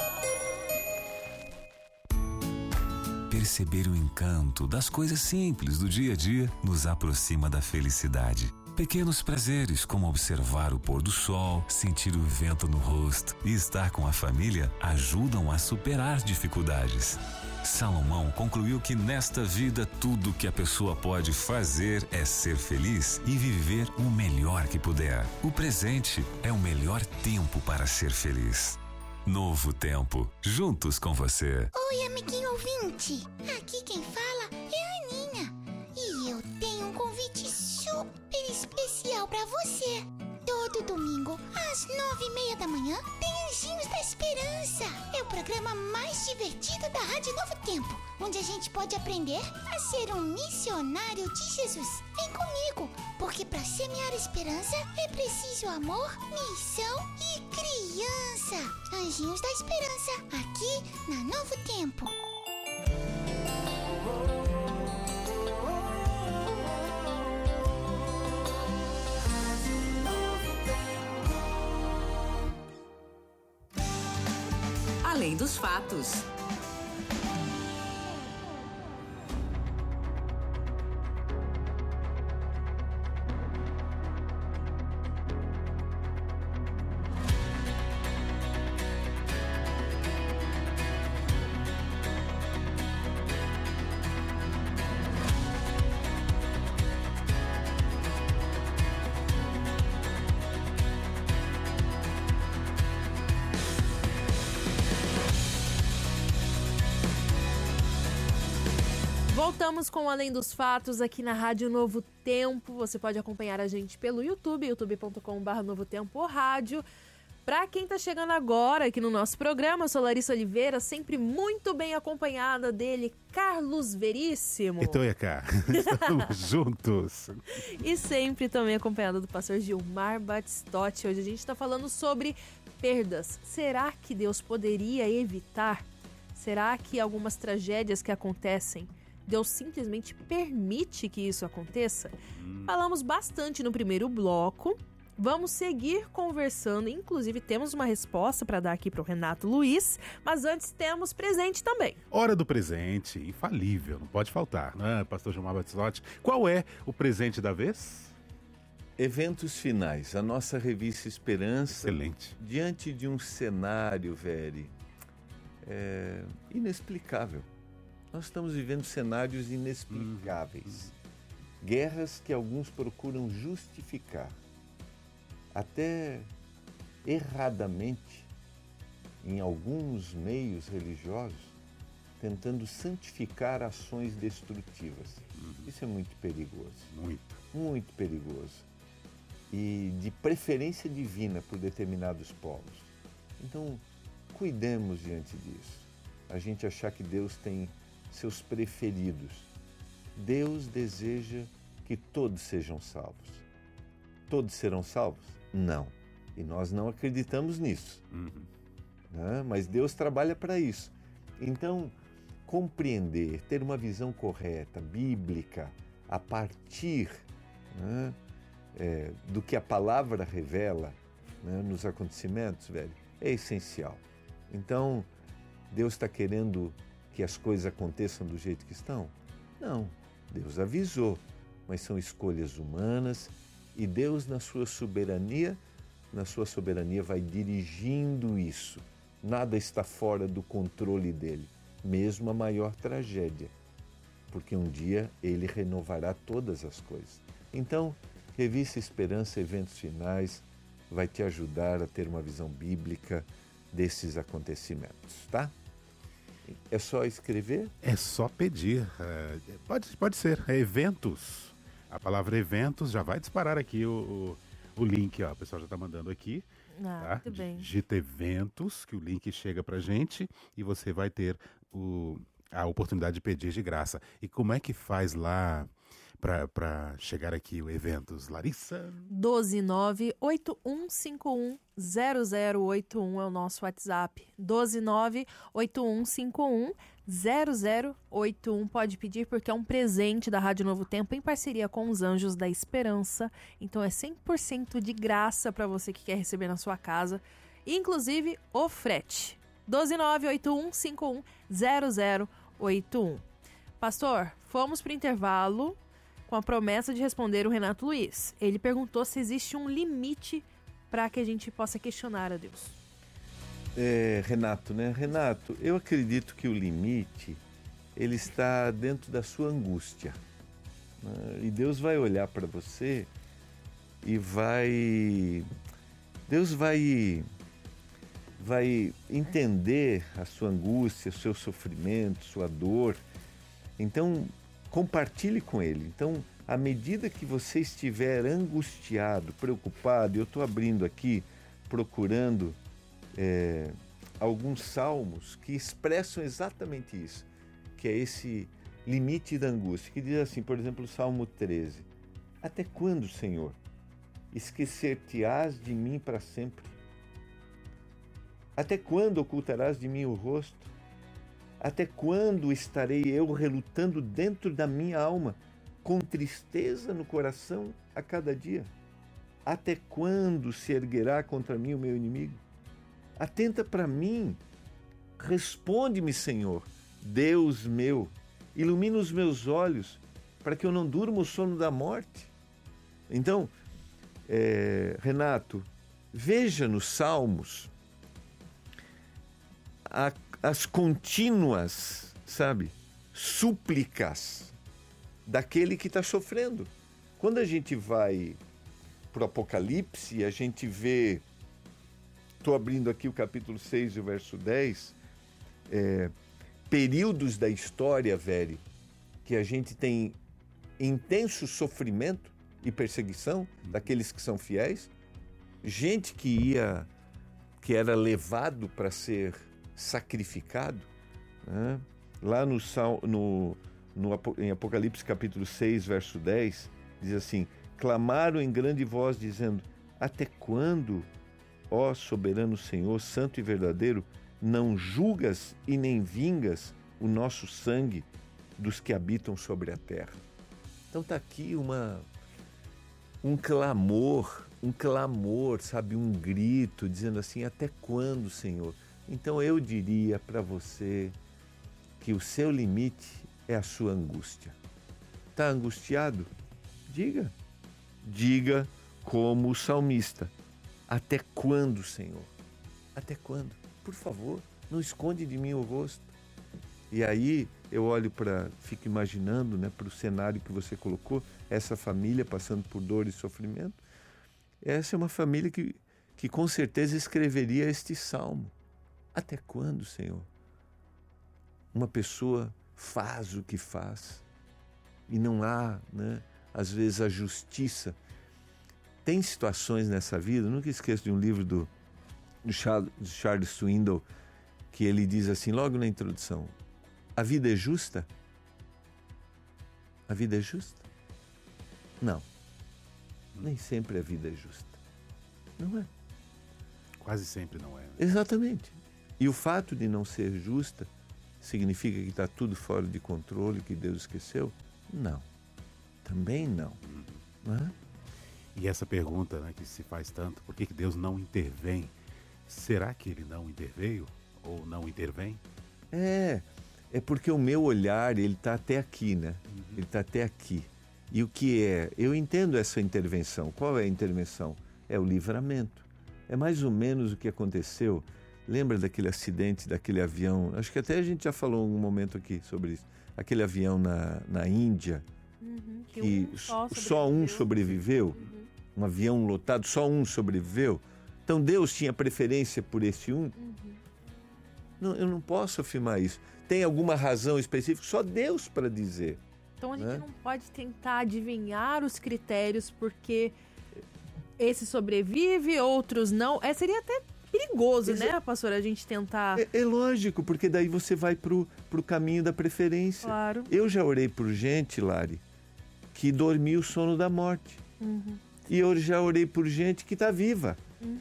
Perceber o encanto das coisas simples do dia a dia nos aproxima da felicidade. Pequenos prazeres, como observar o pôr do sol, sentir o vento no rosto e estar com a família, ajudam a superar dificuldades. Salomão concluiu que nesta vida tudo que a pessoa pode fazer é ser feliz e viver o melhor que puder. O presente é o melhor tempo para ser feliz. Novo Tempo, juntos com você. Oi, amiguinho ouvinte. Aqui quem fala é a Aninha. E eu tenho um convite super especial pra você. Todo domingo, às nove e meia da manhã, tem Anjinhos da Esperança. É o programa mais divertido da Rádio Novo Tempo, onde a gente pode aprender a ser um missionário de Jesus. Vem comigo, porque para semear esperança é preciso amor, missão e criança. Anjinhos da Esperança, aqui na Novo Tempo. Além dos fatos. Voltamos com Além dos Fatos aqui na Rádio Novo Tempo. Você pode acompanhar a gente pelo YouTube, youtube ponto com barra Novo Tempo Rádio. Para quem está chegando agora aqui no nosso programa, eu sou Larissa Oliveira, sempre muito bem acompanhada dele, Carlos Veríssimo. Então é cá, estamos juntos. E sempre também acompanhada do pastor Gilmar Batistotti. Hoje a gente está falando sobre perdas. Será que Deus poderia evitar? Será que algumas tragédias que acontecem, Deus simplesmente permite que isso aconteça? Hum. Falamos bastante no primeiro bloco. Vamos seguir conversando, inclusive temos uma resposta para dar aqui para o Renato Luiz, mas antes temos presente também. Hora do presente, infalível, não pode faltar, né, pastor Gilmar Batistotti? Qual é o presente da vez? Eventos finais, a nossa revista Esperança. Excelente. Diante de um cenário, velho, é, inexplicável. Nós estamos vivendo cenários inexplicáveis. Hum. Guerras que alguns procuram justificar. Até erradamente, em alguns meios religiosos, tentando santificar ações destrutivas. Uhum. Isso é muito perigoso. Muito. Muito perigoso. E de preferência divina por determinados povos. Então, cuidemos diante disso. A gente achar que Deus tem seus preferidos. Deus deseja que todos sejam salvos. Todos serão salvos? Não. E nós não acreditamos nisso. Uhum. Né? Mas Deus trabalha para isso. Então, compreender, ter uma visão correta, bíblica, a partir, né, é, do que a palavra revela, né, nos acontecimentos, velho, é essencial. Então, Deus está querendo que as coisas aconteçam do jeito que estão? Não. Deus avisou, mas são escolhas humanas. E Deus, na sua soberania, na sua soberania vai dirigindo isso. Nada está fora do controle dele, mesmo a maior tragédia, porque um dia ele renovará todas as coisas. Então, Revista Esperança, Eventos Finais, vai te ajudar a ter uma visão bíblica desses acontecimentos, tá? É só escrever? É só pedir. É, pode, pode ser. É eventos. A palavra eventos já vai disparar aqui o, o, o link, ó. O pessoal já está mandando aqui. Ah, tá? Muito bem. Digita eventos, que o link chega pra gente e você vai ter o, a oportunidade de pedir de graça. E como é que faz lá para chegar aqui o eventos, Larissa? um dois nove oito um cinco um zero zero oito um é o nosso WhatsApp. um dois nove oito um cinco um zero zero oito um. Pode pedir porque é um presente da Rádio Novo Tempo em parceria com os Anjos da Esperança. Então é cem por cento de graça para você que quer receber na sua casa. Inclusive o frete. um dois nove oito um cinco um zero zero oito um. Pastor, fomos para o intervalo com a promessa de responder o Renato Luiz. Ele perguntou se existe um limite para que a gente possa questionar a Deus. É, Renato, né? Renato, eu acredito que o limite, ele está dentro da sua angústia. Né? E Deus vai olhar para você e vai... Deus vai, vai entender a sua angústia, o seu sofrimento, sua dor. Então, compartilhe com Ele. Então, à medida que você estiver angustiado, preocupado, eu estou abrindo aqui, procurando é, alguns salmos que expressam exatamente isso, que é esse limite da angústia, que diz assim, por exemplo, o Salmo treze. Até quando, Senhor, esquecer-te-ás de mim para sempre? Até quando ocultarás de mim o rosto? Até quando estarei eu relutando dentro da minha alma, com tristeza no coração a cada dia? Até quando se erguerá contra mim o meu inimigo? Atenta para mim, responde-me, Senhor, Deus meu, ilumina os meus olhos, para que eu não durma o sono da morte. Então, é, Renato, veja nos Salmos a, as contínuas, sabe, súplicas daquele que está sofrendo. Quando a gente vai para o Apocalipse, a gente vê, estou abrindo aqui o capítulo seis e o verso dez, é, períodos da história, velho, que a gente tem intenso sofrimento e perseguição daqueles que são fiéis, gente que ia, que era levado para ser sacrificado, né? Lá no, no, no, em Apocalipse capítulo seis, verso dez, diz assim: clamaram em grande voz, dizendo: até quando, ó soberano Senhor, santo e verdadeiro, não julgas e nem vingas o nosso sangue dos que habitam sobre a terra? Então está aqui uma, um clamor, um clamor, sabe, um grito, dizendo assim: até quando, Senhor? Então eu diria para você que o seu limite é a sua angústia. Está angustiado? Diga. Diga como o salmista: até quando, Senhor? Até quando? Por favor, não esconde de mim o rosto. E aí eu olho para, fico imaginando, né, para o cenário que você colocou, essa família passando por dor e sofrimento. Essa é uma família que, que com certeza escreveria este salmo. Até quando, Senhor? Uma pessoa faz o que faz e não há, né, às vezes, a justiça. Tem situações nessa vida, nunca esqueço de um livro do, do Charles Swindoll, que ele diz assim, logo na introdução: a vida é justa? A vida é justa? Não. Nem sempre a vida é justa. Não é. Quase sempre não é. Né? Exatamente. E o fato de não ser justa significa que está tudo fora de controle, que Deus esqueceu? Não. Também não. Uhum. Não é? E essa pergunta, né, que se faz tanto, por que que Deus não intervém? Será que ele não interveio ou não intervém? É, é porque o meu olhar, ele está até aqui, né? Uhum. Ele está até aqui. E o que é? Eu entendo essa intervenção. Qual é a intervenção? É o livramento. É mais ou menos o que aconteceu. Lembra daquele acidente, daquele avião? Acho que até a gente já falou em um momento aqui sobre isso. Aquele avião na, na Índia, uhum, que, que um só, só um sobreviveu. Uhum. Um avião lotado, só um sobreviveu. Então Deus tinha preferência por esse um? Uhum. Não, eu não posso afirmar isso. Tem alguma razão específica? Só Deus para dizer. Então a gente né? não pode tentar adivinhar os critérios porque esse sobrevive, outros não. É, seria até perigoso, Exa- né, pastor, a gente tentar... É, é lógico, porque daí você vai pro, pro caminho da preferência. Claro. Eu já orei por gente, Lari, que dormiu o sono da morte. Uhum. E eu já orei por gente que está viva. Uhum.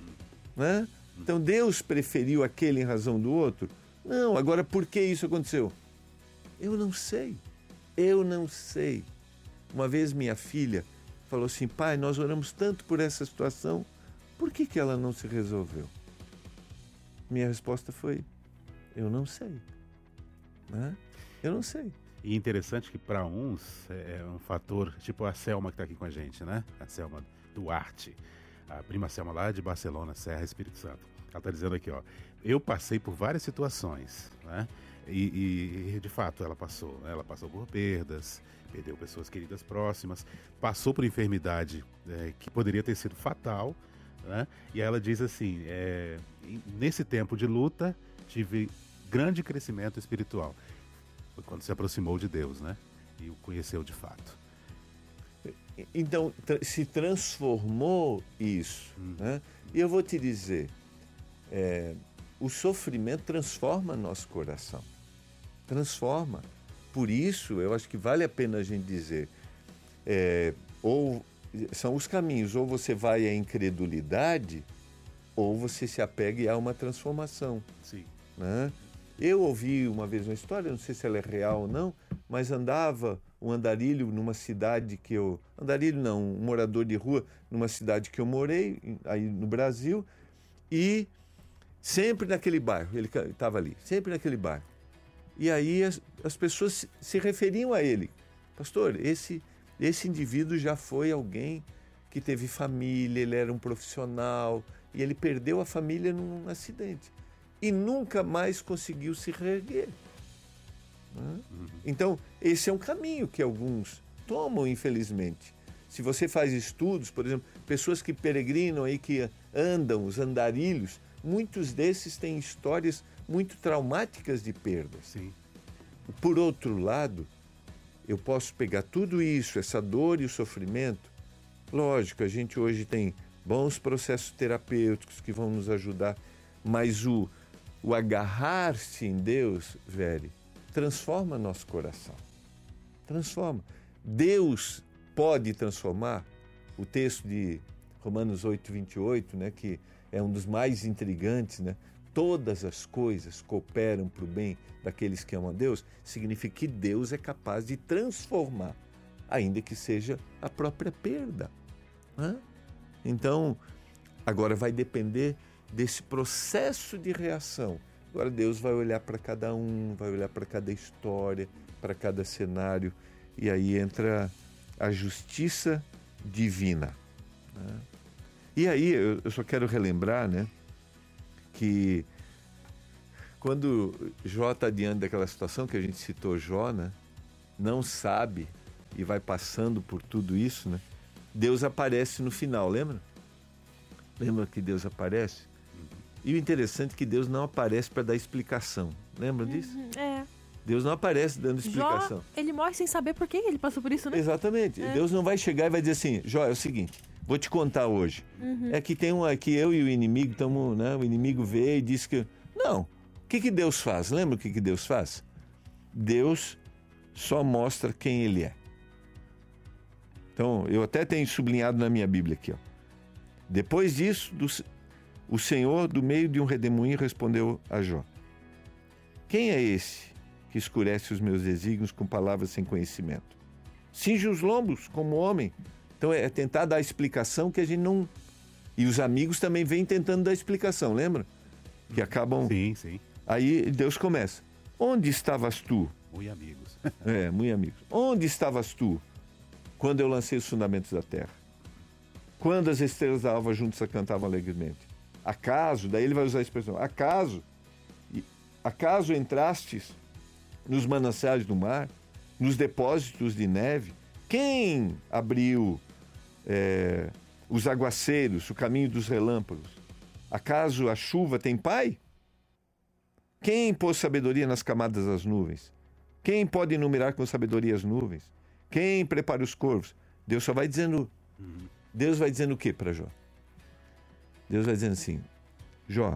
Né? Então Deus preferiu aquele em razão do outro? Não, agora por que isso aconteceu? Eu não sei. Eu não sei. Uma vez minha filha falou assim: pai, nós oramos tanto por essa situação, por que que ela não se resolveu? Minha resposta foi: eu não sei. Né? Eu não sei. E interessante que para uns é um fator, tipo a Selma que está aqui com a gente, né? A Selma Duarte, a prima Selma lá de Barcelona, Serra, Espírito Santo. Ela está dizendo aqui, ó, eu passei por várias situações, né? E, e de fato ela passou, né? Ela passou por perdas, perdeu pessoas queridas próximas, passou por enfermidade é, que poderia ter sido fatal, né? E ela diz assim, é, nesse tempo de luta tive grande crescimento espiritual. Foi quando se aproximou de Deus, né? E o conheceu de fato. Então, se transformou isso, hum. né? E eu vou te dizer, é, o sofrimento transforma nosso coração. Transforma. Por isso, eu acho que vale a pena a gente dizer, é, ou são os caminhos, ou você vai à incredulidade, ou você se apega a uma transformação. Sim. Né? Eu ouvi uma vez uma história, não sei se ela é real ou não, mas andava um andarilho numa cidade que eu... Andarilho não, um morador de rua numa cidade que eu morei, aí no Brasil, e sempre naquele bairro, ele estava ali, sempre naquele bairro. E aí as, as pessoas se, se referiam a ele. Pastor, esse, esse indivíduo já foi alguém que teve família, ele era um profissional, e ele perdeu a família num acidente. E nunca mais conseguiu se reerguer. Né? Uhum. Então, esse é um caminho que alguns tomam, infelizmente. Se você faz estudos, por exemplo, pessoas que peregrinam aí, que andam, os andarilhos, muitos desses têm histórias muito traumáticas de perda. Sim. Por outro lado, eu posso pegar tudo isso, essa dor e o sofrimento. Lógico, a gente hoje tem bons processos terapêuticos que vão nos ajudar, mas o, o agarrar-se em Deus, velho, transforma nosso coração. Transforma. Deus pode transformar. O texto de Romanos oito, vinte e oito, né, que é um dos mais intrigantes, né? Todas as coisas cooperam para o bem daqueles que amam a Deus, significa que Deus é capaz de transformar, ainda que seja a própria perda. Né? Então, agora vai depender desse processo de reação. Agora Deus vai olhar para cada um, vai olhar para cada história, para cada cenário, e aí entra a justiça divina. Né? E aí, eu só quero relembrar, né, que quando Jó está diante daquela situação que a gente citou, Jó, né, não sabe e vai passando por tudo isso, né, Deus aparece no final, lembra? Lembra que Deus aparece? E o interessante é que Deus não aparece para dar explicação. Lembra disso? Uhum, é. Deus não aparece dando explicação. Jó, ele morre sem saber por que ele passou por isso, né? Exatamente. É. Deus não vai chegar e vai dizer assim, Jó, é o seguinte, vou te contar hoje. Uhum. É que tem um aqui, eu e o inimigo estamos, né? O inimigo veio e disse que... Não. O que, que Deus faz? Lembra o que, que Deus faz? Deus só mostra quem Ele é. Então, eu até tenho sublinhado na minha Bíblia aqui, ó. Depois disso, do, o Senhor, do meio de um redemoinho, respondeu a Jó: quem é esse que escurece os meus desígnios com palavras sem conhecimento? Cinge os lombos como homem. Então é tentar dar explicação que a gente não... E os amigos também vêm tentando dar explicação, lembra? Que acabam... Sim, sim. Aí Deus começa. Onde estavas tu? Muito amigos. É, muito amigos. Onde estavas tu quando eu lancei os fundamentos da terra? Quando as estrelas da alva juntas cantavam alegremente? Acaso, daí ele vai usar a expressão, acaso, acaso entrastes nos mananciais do mar, nos depósitos de neve? Quem abriu é, os aguaceiros, o caminho dos relâmpagos? Acaso a chuva tem pai? Quem pôs sabedoria nas camadas das nuvens? Quem pode enumerar com sabedoria as nuvens? Quem prepara os corvos? Deus só vai dizendo... Uhum. Deus vai dizendo o que para Jó? Deus vai dizendo assim, Jó,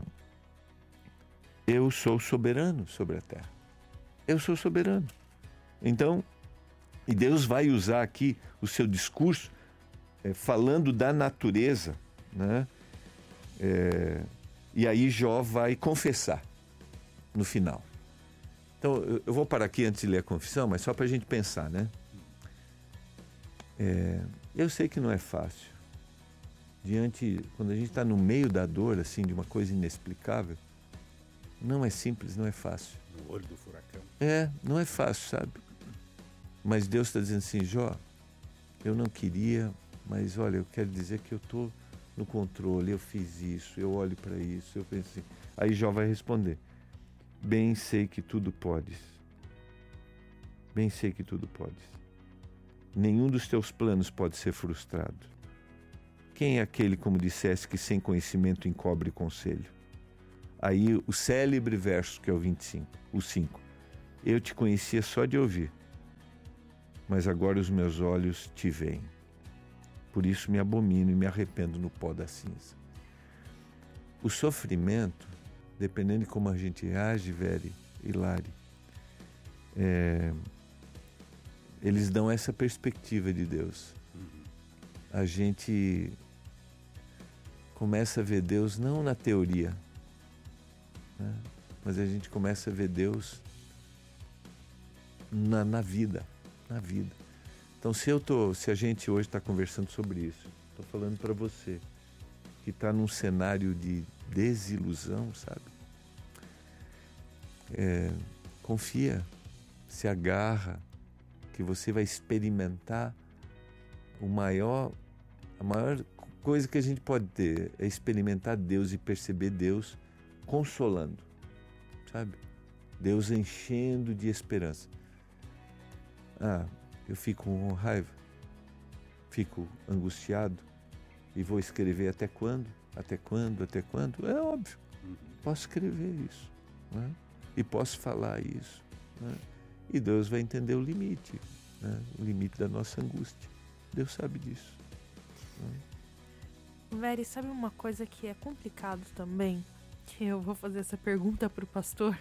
eu sou soberano sobre a terra. Eu sou soberano. Então, e Deus vai usar aqui o seu discurso é, falando da natureza, né? É, e aí Jó vai confessar no final. Então, eu, eu vou parar aqui antes de ler a confissão, mas só para a gente pensar, né? É, eu sei que não é fácil. Diante, quando a gente está no meio da dor, assim, de uma coisa inexplicável, não é simples, não é fácil. No olho do furacão. É, não é fácil, sabe? Mas Deus está dizendo assim, Jó, eu não queria, mas olha, eu quero dizer que eu estou no controle, eu fiz isso, eu olho para isso, eu penso assim. Aí Jó vai responder, bem sei que tudo podes. Bem sei que tudo podes. Nenhum dos teus planos pode ser frustrado. Quem é aquele, como disseste, que sem conhecimento encobre conselho? Aí o célebre verso, que é o vinte e cinco, o cinco. Eu te conhecia só de ouvir, mas agora os meus olhos te veem. Por isso me abomino e me arrependo no pó da cinza. O sofrimento, dependendo de como a gente reage, Veri e Lari, é... eles dão essa perspectiva de Deus. A gente começa a ver Deus não na teoria, né? Mas a gente começa a ver Deus na, na vida, na vida. Então, se eu tô, se a gente hoje está conversando sobre isso, estou falando para você que está num cenário de desilusão, sabe? É, confia, se agarra, que você vai experimentar o maior, a maior coisa que a gente pode ter é experimentar Deus e perceber Deus consolando, sabe? Deus enchendo de esperança. Ah, eu fico com raiva, fico angustiado e vou escrever até quando? Até quando? Até quando? É óbvio, posso escrever isso, né? E posso falar isso, né? E Deus vai entender o limite. né? O limite da nossa angústia. Deus sabe disso. Né? Veri, sabe uma coisa que é complicado também? Que eu vou fazer essa pergunta pro pastor.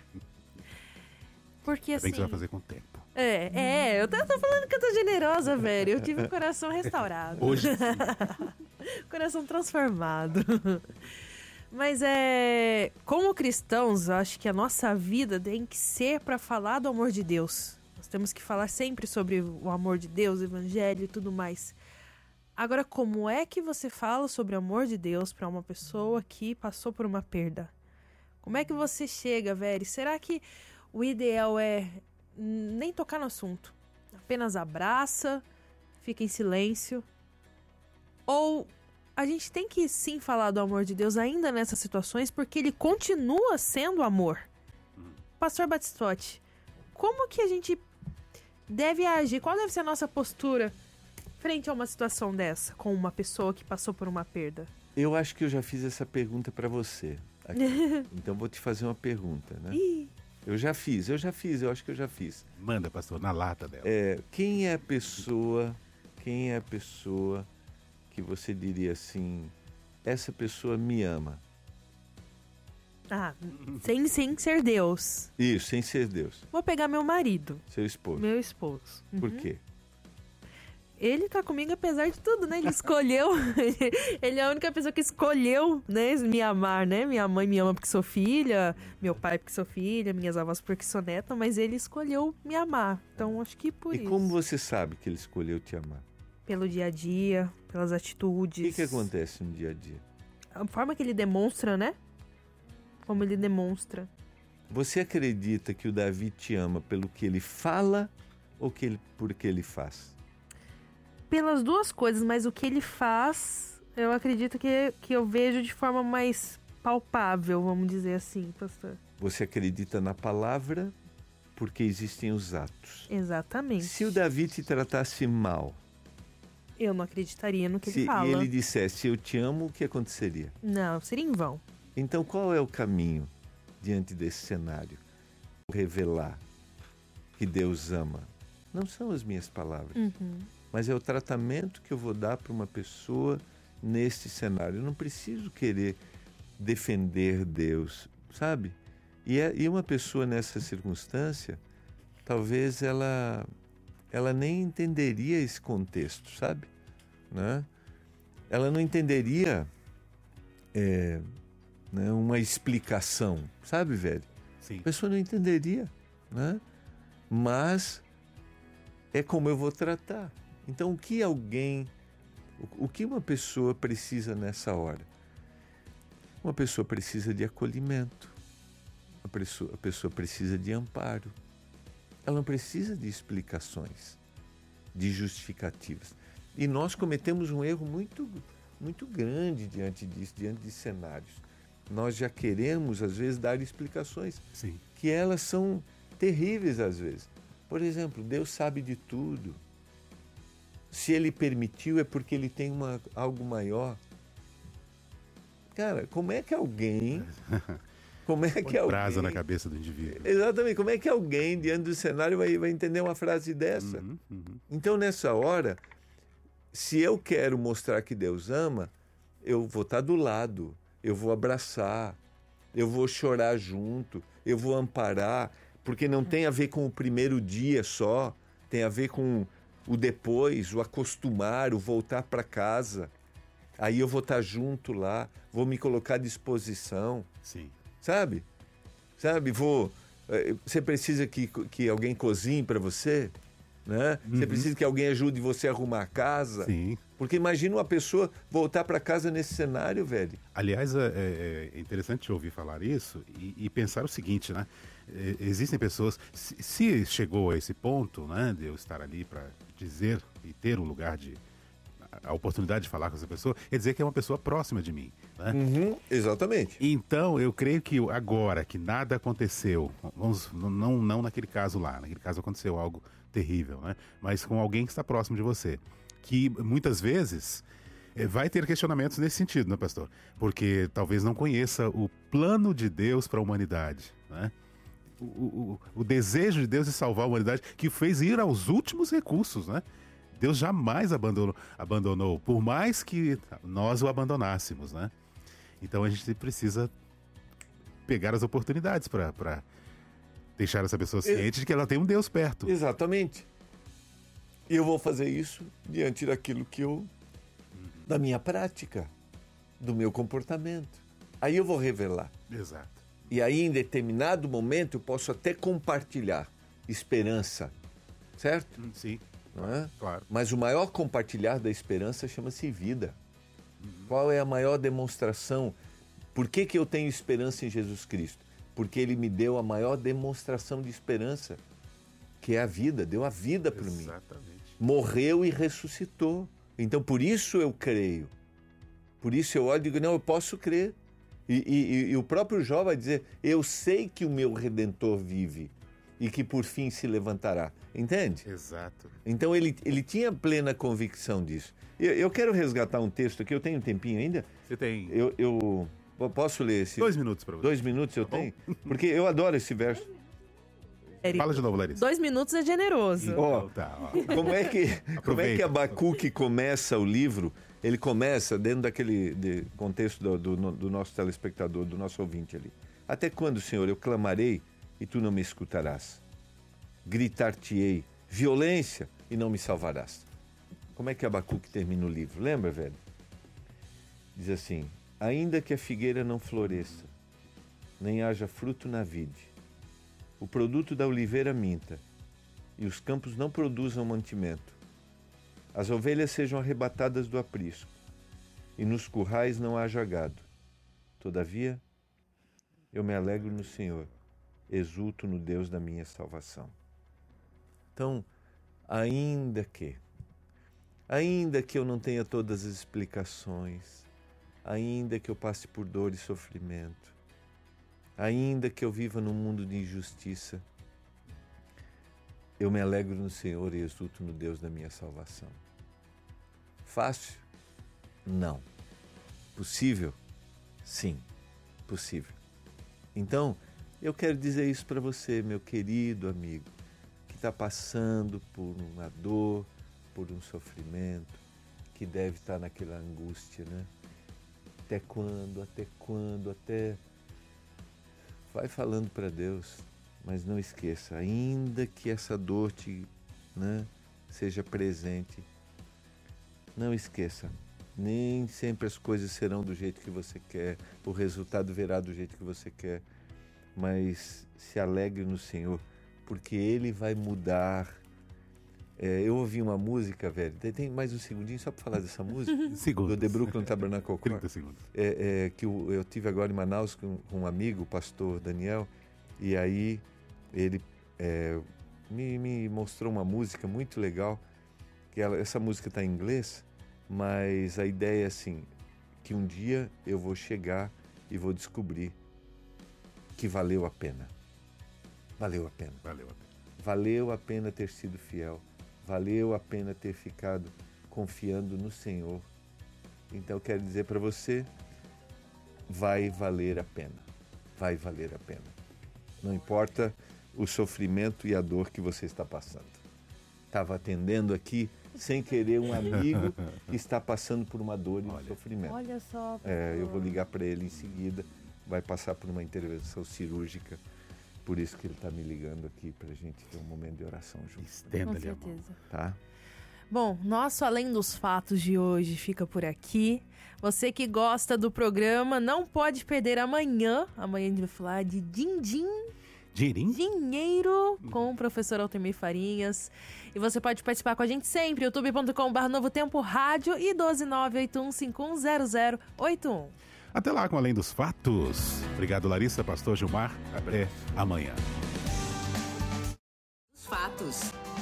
Porque assim... Bem que você vai fazer com o tempo. É, é, eu tô, eu tô falando que eu tô generosa, velho. Eu tive o coração restaurado. Hoje Coração transformado. Mas é... Como cristãos, eu acho que a nossa vida tem que ser pra falar do amor de Deus. Nós temos que falar sempre sobre o amor de Deus, o evangelho e tudo mais. Agora, como é que você fala sobre o amor de Deus pra uma pessoa que passou por uma perda? Como é que você chega, velho? Será que o ideal é nem tocar no assunto? Apenas abraça, fica em silêncio? Ou a gente tem que sim falar do amor de Deus ainda nessas situações, porque ele continua sendo amor? Pastor Batistotti, como que a gente deve agir? Qual deve ser a nossa postura frente a uma situação dessa, com uma pessoa que passou por uma perda? Eu acho que eu já fiz essa pergunta para você aqui. Então vou te fazer uma pergunta, né? Ih. Eu já fiz, eu já fiz, eu acho que eu já fiz. Manda, pastor, na lata dela. É, quem é a pessoa, quem é a pessoa que você diria assim, essa pessoa me ama? Ah, sem, sem ser Deus. Isso, sem ser Deus. Vou pegar meu marido. Seu esposo. Meu esposo. Por Uhum. quê? Ele tá comigo apesar de tudo, né? Ele escolheu. Ele é a única pessoa que escolheu, né, me amar, né? Minha mãe me ama porque sou filha, meu pai porque sou filha, minhas avós porque sou neta, mas ele escolheu me amar. Então, acho que por e isso. E como você sabe que ele escolheu te amar? Pelo dia a dia, pelas atitudes. O que, que acontece no dia a dia? A forma que ele demonstra, né? Como ele demonstra. Você acredita que o Davi te ama pelo que ele fala ou que ele, por que ele faz? Pelas duas coisas, mas o que ele faz, eu acredito que, que eu vejo de forma mais palpável, vamos dizer assim, pastor. Você acredita na palavra porque existem os atos. Exatamente. Se o Davi te tratasse mal, eu não acreditaria no que se ele fala. Se ele dissesse eu te amo, o que aconteceria? Não, seria em vão. Então qual é o caminho diante desse cenário? Revelar que Deus ama. Não são as minhas palavras. Uhum. Mas é o tratamento que eu vou dar para uma pessoa nesse cenário. Eu não preciso querer defender Deus, sabe? E, é, e uma pessoa nessa circunstância, talvez ela, ela nem entenderia esse contexto, sabe? Né? Ela não entenderia é, né, uma explicação, sabe, velho? Sim. A pessoa não entenderia, né? Mas é como eu vou tratar. Então, o que alguém, o que uma pessoa precisa nessa hora? Uma pessoa precisa de acolhimento. A pessoa, a pessoa precisa de amparo. Ela não precisa de explicações, de justificativas. E nós cometemos um erro muito, muito grande diante disso, diante de cenários. Nós já queremos, às vezes, dar explicações. Sim. Que elas são terríveis, às vezes. Por exemplo, Deus sabe de tudo. Se ele permitiu é porque ele tem uma, algo maior. Cara, como é que alguém... Como é que alguém... Brasa na cabeça do indivíduo. Exatamente. Como é que alguém, diante do cenário, vai, vai entender uma frase dessa? Uhum, uhum. Então, nessa hora, se eu quero mostrar que Deus ama, eu vou estar do lado, eu vou abraçar, eu vou chorar junto, eu vou amparar, porque não tem a ver com o primeiro dia só, tem a ver com o depois, o acostumar, o voltar para casa. Aí eu vou estar junto lá, vou me colocar à disposição. Sim. Sabe? Sabe? Vou... Você precisa que, que alguém cozinhe para você? Né? Uhum. Você precisa que alguém ajude você a arrumar a casa? Sim. Porque imagina uma pessoa voltar para casa nesse cenário, velho. Aliás, é, é interessante ouvir falar isso e, e pensar o seguinte, né? É, existem pessoas... Se, se chegou a esse ponto, né? De eu estar ali para dizer e ter um lugar de... a oportunidade de falar com essa pessoa, quer dizer que é uma pessoa próxima de mim. Né? Uhum, exatamente. Então, eu creio que agora que nada aconteceu, vamos, não, não naquele caso lá, naquele caso aconteceu algo terrível, né? Mas com alguém que está próximo de você, que muitas vezes é, vai ter questionamentos nesse sentido, né, pastor? Porque talvez não conheça o plano de Deus para a humanidade, né? o, o, o desejo de Deus de salvar a humanidade, que fez ir aos últimos recursos, né? Deus jamais abandonou, abandonou, por mais que nós o abandonássemos, né? Então a gente precisa pegar as oportunidades para deixar essa pessoa ciente de que ela tem um Deus perto. Exatamente. E eu vou fazer isso diante daquilo que eu... da minha prática, do meu comportamento. Aí eu vou revelar. Exato. E aí, em determinado momento, eu posso até compartilhar esperança, certo? Sim. Não é? Claro. Mas o maior compartilhar da esperança chama-se vida. Uhum. Qual é a maior demonstração? Por que que eu tenho esperança em Jesus Cristo? Porque Ele me deu a maior demonstração de esperança, que é a vida. Deu a vida por mim. Exatamente. Morreu e ressuscitou. Então, por isso eu creio. Por isso eu olho e digo, não, eu posso crer. E, e, e o próprio Jó vai dizer, eu sei que o meu Redentor vive e que por fim se levantará. Entende? Exato. Então ele, ele tinha plena convicção disso. Eu, eu quero resgatar um texto aqui, eu tenho um tempinho ainda? Você tem... Eu, eu posso ler esse... Dois minutos para você. Dois minutos eu tá tenho? Porque eu adoro esse verso. Fala de novo, Larissa. Dois minutos é generoso. Ó, tá, ó. Como é que, como é que Abacuque começa o livro? Ele começa dentro daquele de, contexto do, do, do nosso telespectador, do nosso ouvinte ali. Até quando, Senhor, eu clamarei e tu não me escutarás? Gritar-te-ei violência e não me salvarás. Como é que Abacuque termina o livro? Lembra, velho? Diz assim, ainda que a figueira não floresça, nem haja fruto na vide, o produto da oliveira minta, e os campos não produzam mantimento, as ovelhas sejam arrebatadas do aprisco, e nos currais não haja gado. Todavia, eu me alegro no Senhor, exulto no Deus da minha salvação. Então, ainda que, ainda que eu não tenha todas as explicações, ainda que eu passe por dor e sofrimento, ainda que eu viva num mundo de injustiça, eu me alegro no Senhor e exulto no Deus da minha salvação. Fácil? Não. Possível? Sim, possível. Então, eu quero dizer isso para você, meu querido amigo, que está passando por uma dor, por um sofrimento, que deve estar naquela angústia, né? Até quando, até quando, até... Vai falando para Deus, mas não esqueça, ainda que essa dor te, né, seja presente, não esqueça, nem sempre as coisas serão do jeito que você quer, o resultado virá do jeito que você quer, mas se alegre no Senhor, porque Ele vai mudar. É, eu ouvi uma música, velho, tem mais um segundinho só para falar dessa música? Segundos. Do The Brooklyn Tabernacle Choir. trinta segundos. É, é, que eu, eu tive agora em Manaus com, com um amigo, o pastor Daniel, e aí ele é, me, me mostrou uma música muito legal, que ela, essa música está em inglês, mas a ideia é assim, que um dia eu vou chegar e vou descobrir que valeu a pena. Valeu a pena. Valeu a pena. Valeu a pena ter sido fiel. Valeu a pena ter ficado confiando no Senhor. Então eu quero dizer para você, vai valer a pena. Vai valer a pena. Não importa o sofrimento e a dor que você está passando. Estava atendendo aqui, sem querer, um amigo que está passando por uma dor e um sofrimento. Olha só. É, eu vou ligar para ele em seguida. Vai passar por uma intervenção cirúrgica. Por isso que ele está me ligando aqui, para a gente ter um momento de oração junto. Estenda-lhe a mão. Tá? Bom, nosso Além dos Fatos de hoje fica por aqui. Você que gosta do programa não pode perder amanhã. Amanhã a gente vai falar de din-din. Dinheirinho? Dinheiro com o professor Altemir Farinhas. E você pode participar com a gente sempre. youtube ponto com barra Novo Tempo Rádio e doze nove oito um cinco um zero zero oito um. Até lá com Além dos Fatos. Obrigado, Larissa, pastor Gilmar. Até amanhã. Fatos.